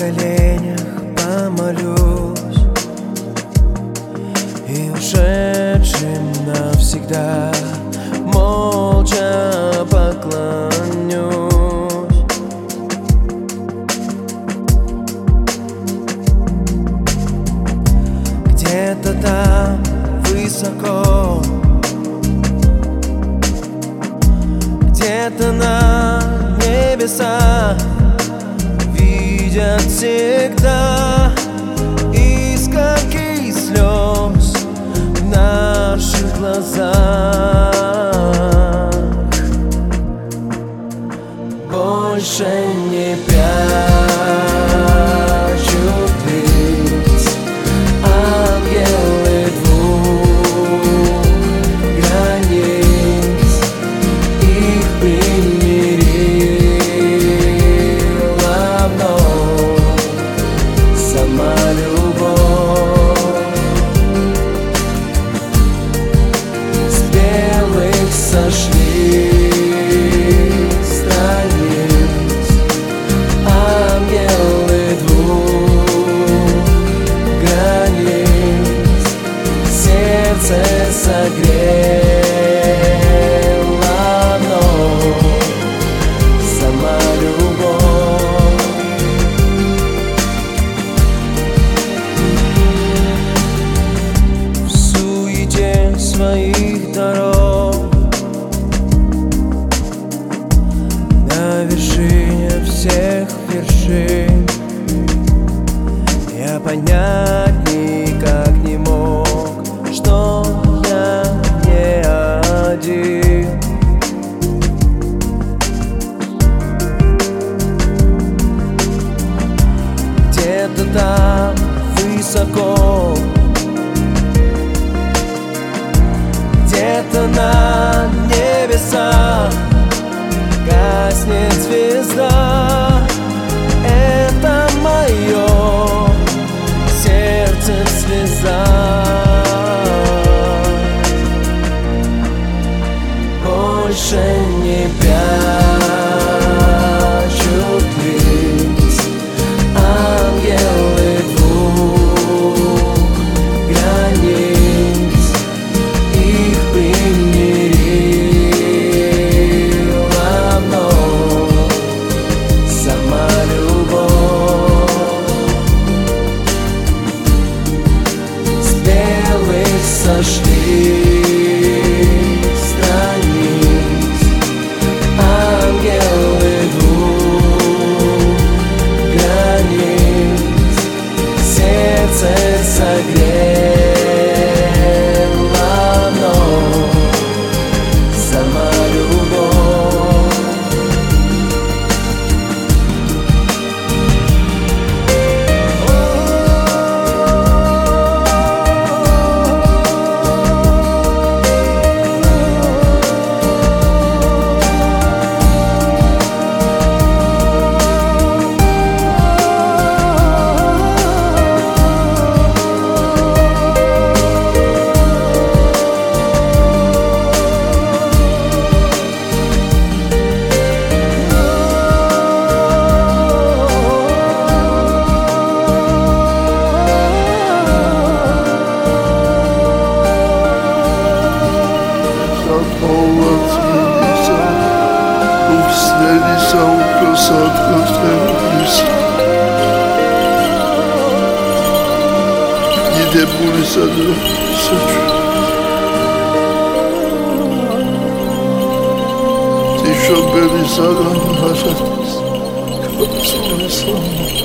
коленях помолюсь и ушедшим навсегда молча поклонюсь. Где-то там высоко, где-то на небесах видят всегда искорки слез в наших глазах. Больше не прячут лиц ангелы двух границ. Их примирила вновь сама любовь. С белых сошли страниц ангелы двух границ. Сердце согрела вновь сама любовь. В суете своих дорог, на вершине всех вершин, я понять никак не мог, что я не один. Где-то там высоко, где-то на небесах гаснет звезда. Это мое сердце слеза. Больше не прячут лиц ангелы двух границ. Их примирила вновь сама любовь. С белых сошли страниц ангелы двух границ. Сердце согрела вновь сама любовь. დიდებული სადროშოჩუ თიშობელი საგან ხაშატის კაცოესა